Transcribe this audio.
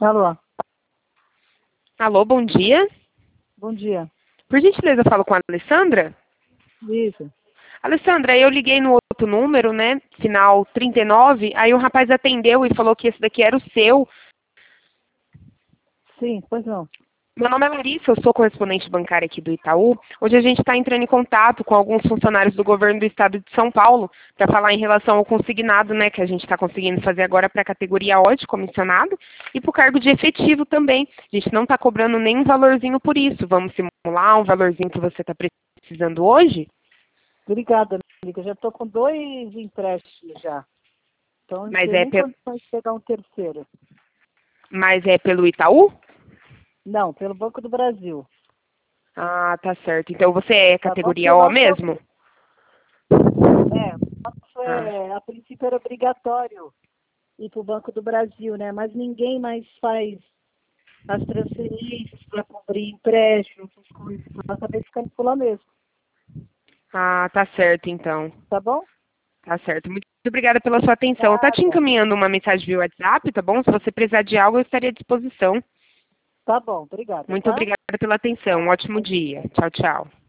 Alô, Alô, bom dia. bom dia. Por gentileza, eu falo com a Alessandra? Isso. Alessandra, eu liguei no outro número, né? Final 39. Aí o rapaz atendeu e falou que esse daqui era o seu. Sim, pois não. Meu nome é Larissa, eu sou correspondente bancária aqui do Itaú. Hoje a gente está entrando em contato com alguns funcionários do governo do estado de São Paulo para falar em relação ao consignado, né, que a gente está conseguindo fazer agora para a categoria O de comissionado e para o cargo de efetivo também. A gente não está cobrando nenhum valorzinho por isso. Vamos simular um valorzinho que você está precisando hoje? Obrigada, amiga. Já estou com 2 empréstimos já. Então, não Mas tenho é, nem condições de pegar um terceiro. mas é pelo Itaú? Não, pelo Banco do Brasil. Ah, tá certo. Então você é Tá bom? Porque categoria o O nosso mesmo? Ah, a princípio era obrigatório ir para o Banco do Brasil, né? Mas ninguém mais faz as transferências para cobrir empréstimo, essas coisas. Eu acabei ficando por lá mesmo. tá certo então. Tá bom? Tá certo. Muito obrigada pela sua atenção. Eu tô te Nada. encaminhando uma mensagem via WhatsApp, tá bom? Se você precisar de algo, eu estaria à disposição. Tá bom, obrigada, Muito tá? obrigada pela atenção. Um Tá, ótimo dia. Tchau, tchau.